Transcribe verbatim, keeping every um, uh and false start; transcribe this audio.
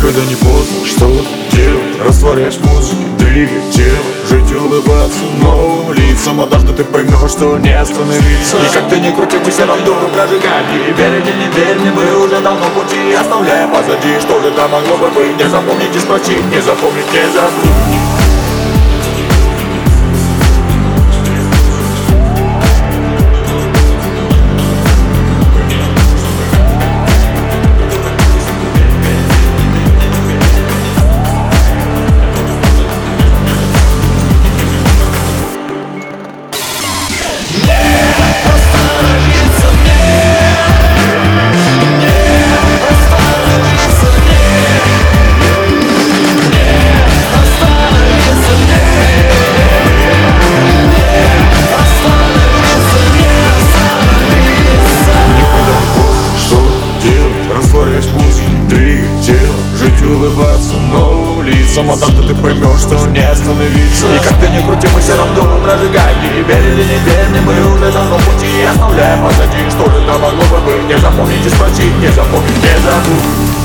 Никогда не поздно, что делать? Растворять в музыке, двигать тело, жить и улыбаться новым лицам. Однажды ты поймешь, что не остановиться. И как ты не крути, мы все равно прожигаем. И верь или не верь мне, мы уже давно в пути, оставляя позади, что же там могло бы быть. Не запомнить и спросить, не запомнить, не забудь. Растворять музыку, двигать тело, жить и улыбаться новым лицам. Однажды ты поймешь, что не остановиться. И как ты не крути, мы все равно прожигаем. И верь или не верь мне, мы уже давно в пути, оставляя позади, что же там могло бы быть. Не запомнить и спросить, не запомнить, не забудь.